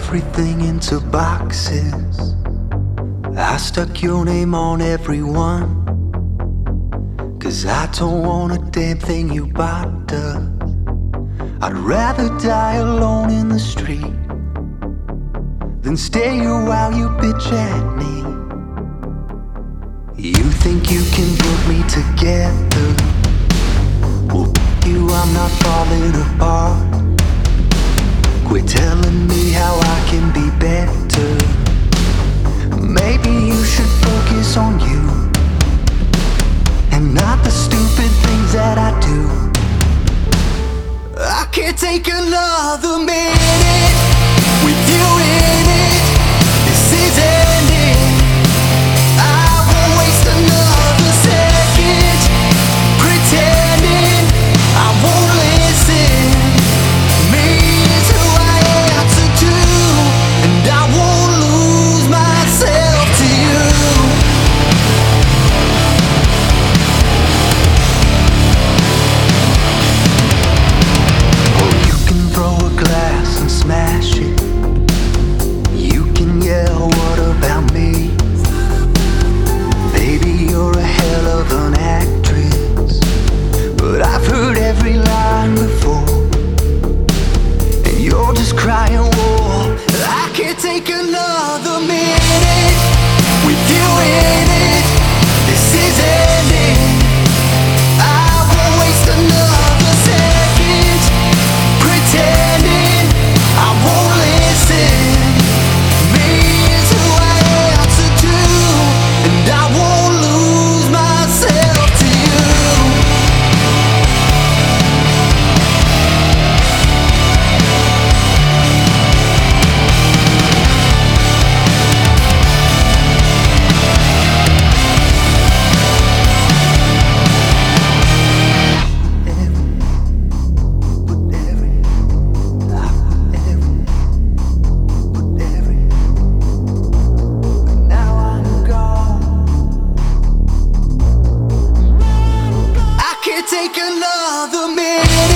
everything into boxes. I stuck your name on everyone, 'cause I don't want a damn thing you bought up. I'd rather die alone in the street than stay here while you bitch at me. You think you can put me together? Well, you, I'm not falling apart. Quit telling me how I can be better. Maybe you should focus on you and not the stupid things that I do. I can't take another minute with you in it. This is ending. I won't waste another second pretending I won't listen. Me is who I have to do, and I won't lose myself to you. Oh, you can throw a glass and smash it. You can yell, what about me? Baby, you're a hell of an actress, but I've heard every line before, and you're just crying war. I can't take another minute with you in it. This is ending. I won't waste another second pretending I won't listen. Me is who I have to do, and I won't lose myself to you. Take another minute